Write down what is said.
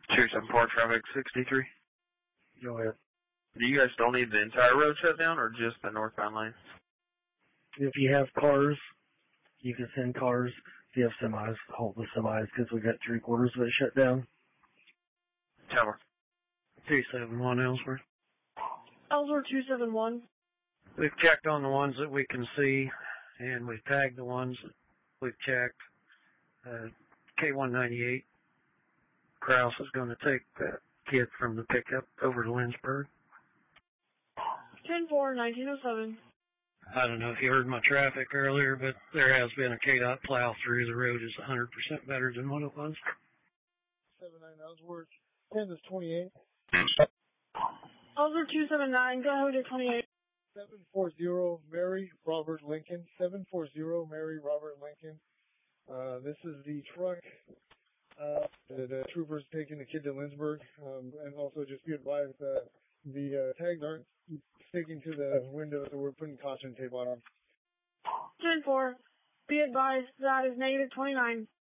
274 traffic 63. Go ahead. Do you guys still need the entire road shut down or just the northbound lane? If you have cars, you can send cars. If you have semis, hold the semis because we got 3/4 of it shut down. Tower. 271 Ellsworth. Ellsworth 271. We've checked on the ones that we can see, and we've tagged the ones that we've checked. K198. Kraus is going to take that kid from the pickup over to Lynchburg. 10-4, 1907. I don't know if you heard my traffic earlier, but there has been a KDOT plow through. The road is 100% better than what it was. 79 Ellsworth. 10 is 28. Ellsworth 279, go ahead with 28. 740 Mary Robert Lincoln. 740 Mary Robert Lincoln. This is the truck. The troopers taking the kid to Lynchburg. And also just be advised that the tags aren't sticking to the window, so we're putting caution tape on them. 10-4, be advised that is -29.